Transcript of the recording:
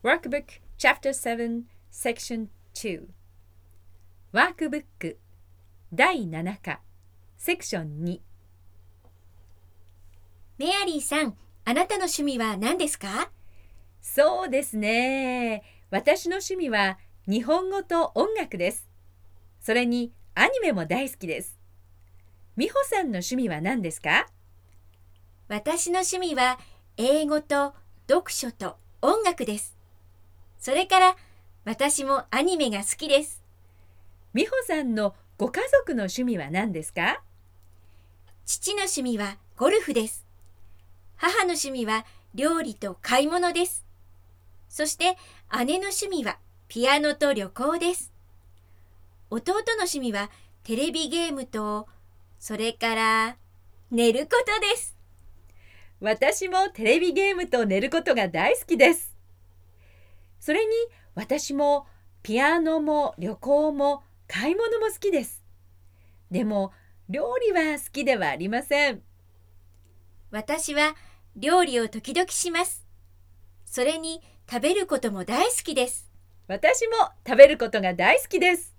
Workbook Chapter 7 Section 2ワークブック第7課セクション2。 メアリーさん、あなたの趣味は何ですか？ そうですね。私の趣味は日本語と音楽です。それにアニメも大好きです。美穂さんの趣味は何ですか？ 私の趣味は英語と読書と音楽です。それから私もアニメが好きです。 美穂さんのご家族の趣味は何ですか？ 父の趣味はゴルフです。母の趣味は料理と買い物です。そして姉の趣味はピアノと旅行です。弟の趣味はテレビゲームと、それから寝ることです。 私もテレビゲームと寝ることが大好きです。それに私もピアノも旅行も買い物も好きです。でも料理は好きではありません。 私は料理を時々します。それに食べることも大好きです。 私も食べることが大好きです。